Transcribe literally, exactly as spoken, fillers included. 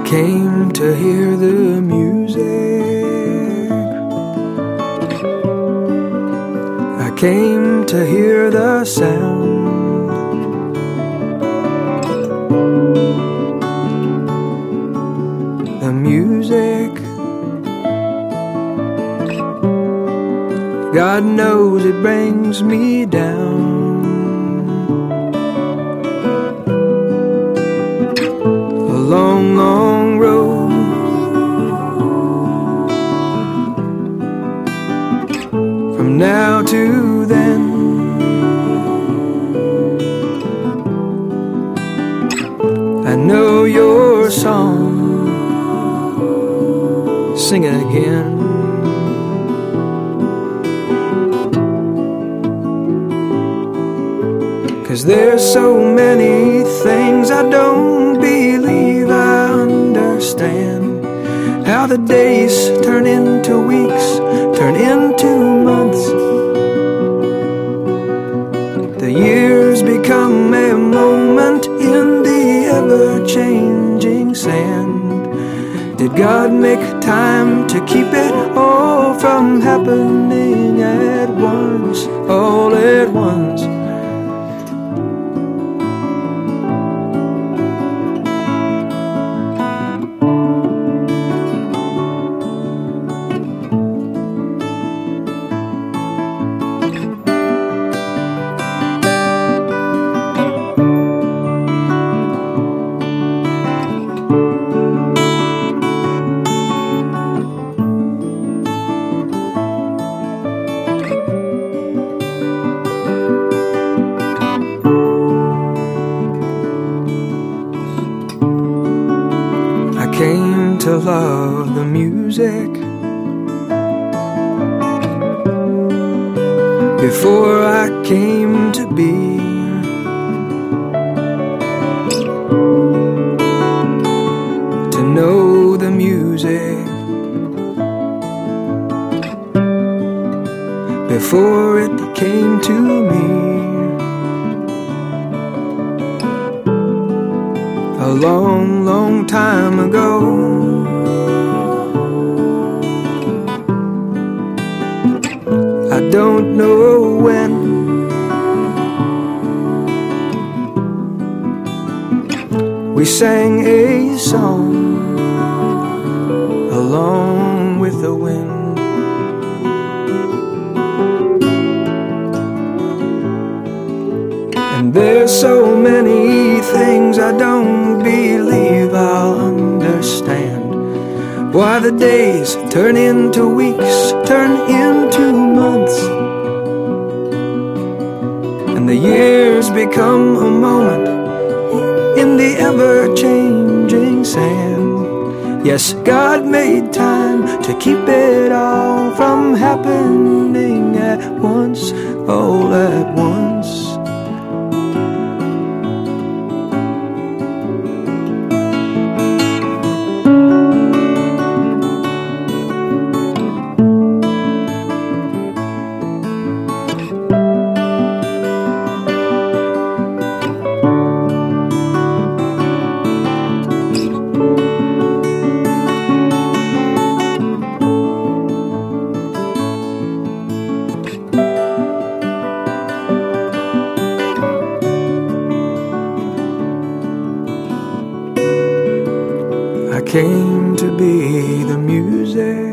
came to hear the music. I came to hear the sound. The music. God knows it brings me down. A long, long road, from now to then. I know your song, sing it again. Cause there's so many things I don't believe I understand. How the days turn into weeks, turn into months. The years become a moment in the ever-changing sand. Did God make time to keep it all from happening at once, all at once? I came to love the music before I came to be. To know the music before it came to me. A long, long time ago. I don't know when. We sang a song along with the wind. And there's so many things I don't believe I'll understand. Why the days turn into weeks, turn into months, and the years become a moment in the ever-changing sand. Yes, God made time to keep it all from happening at once, all at once. I came to be the music.